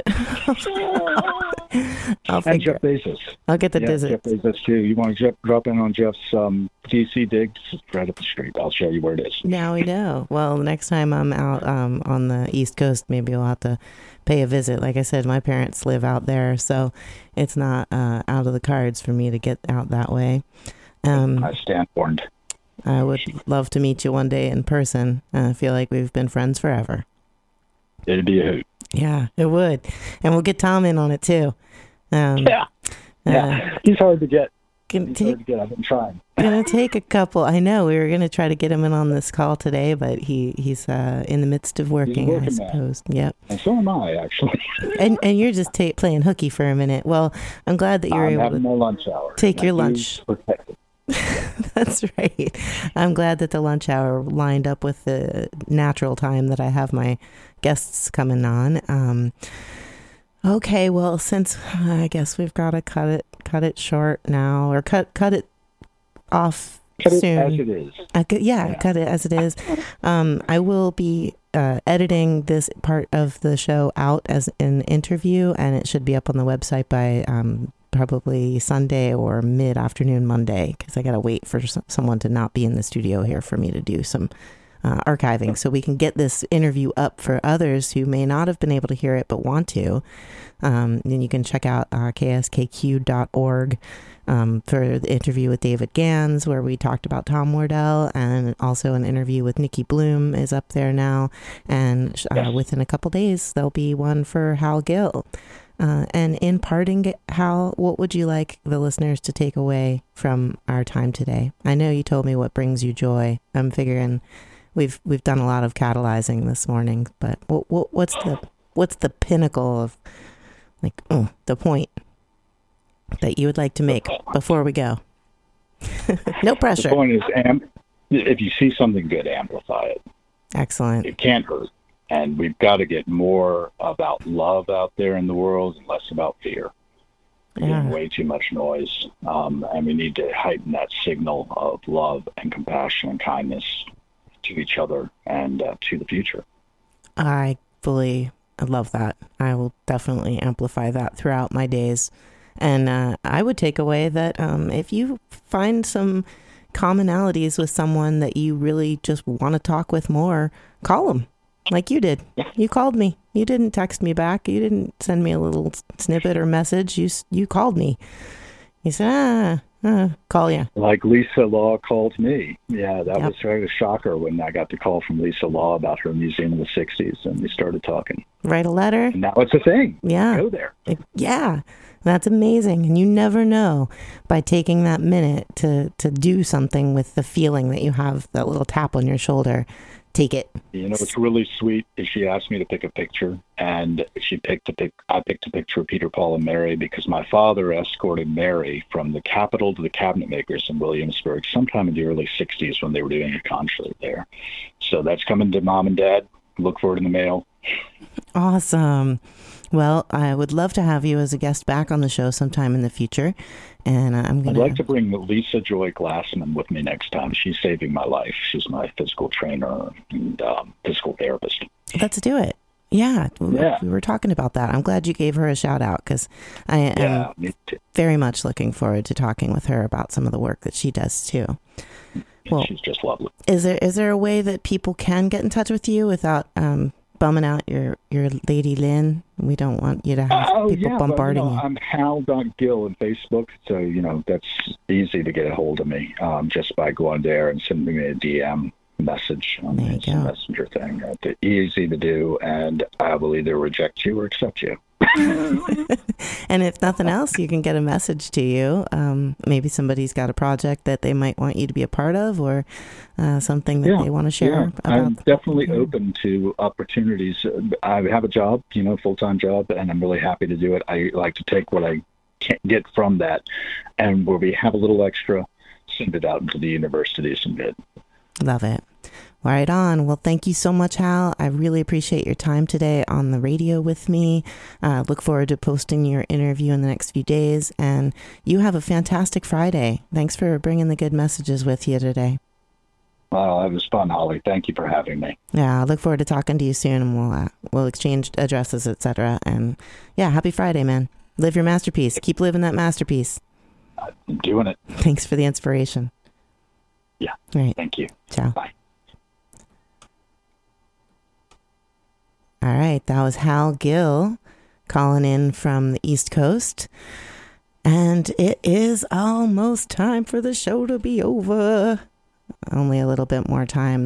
and Jeff Bezos. I'll get the visit. Jeff Bezos too. You want to drop in on Jeff's DC digs? Right up the street. I'll show you where it is. Now we know. Well, next time I'm out on the East Coast, maybe we'll have to pay a visit. Like I said, my parents live out there, so it's not out of the cards for me to get out that way. I stand warned. I would love to meet you one day in person. I feel like we've been friends forever. It'd be a hoot. Yeah, it would. And we'll get Tom in on it too. Yeah. He's hard to get. I've been trying. Gonna take a couple. I know we were gonna try to get him in on this call today, but he's in the midst of working I suppose. Man. Yep. And so am I, actually. and you're just playing hooky for a minute. Well, I'm glad that you were able to my lunch hour. Take your lunch. That's right. I'm glad that the lunch hour lined up with the natural time that I have my guests coming on. Okay, well, since I guess we've got to cut it short now, or cut it off soon. Cut it as it is. Cut it as it is. I will be editing this part of the show out as an interview, and it should be up on the website by probably Sunday or mid-afternoon Monday, because I got to wait for someone to not be in the studio here for me to do some archiving, so we can get this interview up for others who may not have been able to hear it but want to. Then you can check out kskq.org for the interview with David Gans, where we talked about Tom Wardell, and also an interview with Nikki Bloom is up there now. And within a couple days, there'll be one for Hal Gill. And in parting, Hal, what would you like the listeners to take away from our time today? I know you told me what brings you joy. I'm figuring we've done a lot of catalyzing this morning, but what's the pinnacle of the point that you would like to make before we go? No pressure. The point is, if you see something good, amplify it. Excellent. It can't hurt. And we've got to get more about love out there in the world and less about fear. We're getting way too much noise. And we need to heighten that signal of love and compassion and kindness to each other and to the future. I love that. I will definitely amplify that throughout my days. And I would take away that if you find some commonalities with someone that you really just want to talk with more, call them. Like you did. You called me. You didn't text me back. You didn't send me a little snippet or message. You called me. You said, call you. Like Lisa Law called me. Yeah, that was sort of a shocker when I got the call from Lisa Law about her museum in the 60s, and we started talking. Write a letter. And now it's a thing. Yeah. Go there. Yeah. That's amazing. And you never know, by taking that minute to do something with the feeling that you have, that little tap on your shoulder. Take it. You know, what's really sweet is she asked me to pick a picture, and I picked a picture of Peter, Paul, and Mary because my father escorted Mary from the Capitol to the cabinet makers in Williamsburg sometime in the early 60s when they were doing a concert there. So that's coming to Mom and Dad. Look for it in the mail. Awesome. Well, I would love to have you as a guest back on the show sometime in the future. And I'd like to bring Lisa Joy Glassman with me next time. She's saving my life. She's my physical trainer and physical therapist. Let's do it. Yeah, we were talking about that. I'm glad you gave her a shout out, because I am very much looking forward to talking with her about some of the work that she does too. Well, she's just lovely. Is there a way that people can get in touch with you without bumming out your Lady Lynn? We don't want you to have people bombarding you. I'm Hal.Gill on Facebook, so that's easy to get a hold of me just by going there and sending me a DM message on the messenger thing. It's easy to do, and I will either reject you or accept you. And if nothing else, you can get a message to you. Maybe somebody's got a project that they might want you to be a part of, or something that they want to share. I'm definitely open to opportunities. I have a job, full-time job, and I'm really happy to do it. I like to take what I can get from that, and where we have a little extra, send it out into the universe to do some good. Love it. Right on. Well, thank you so much, Hal. I really appreciate your time today on the radio with me. Look forward to posting your interview in the next few days. And you have a fantastic Friday. Thanks for bringing the good messages with you today. Well, it was fun, Holly. Thank you for having me. Yeah, I look forward to talking to you soon, and we'll exchange addresses, etc. And yeah, happy Friday, man. Live your masterpiece. Keep living that masterpiece. I'm doing it. Thanks for the inspiration. Yeah. Right. Thank you. Ciao. Bye. All right, that was Hal Gill calling in from the East Coast. And it is almost time for the show to be over. Only a little bit more time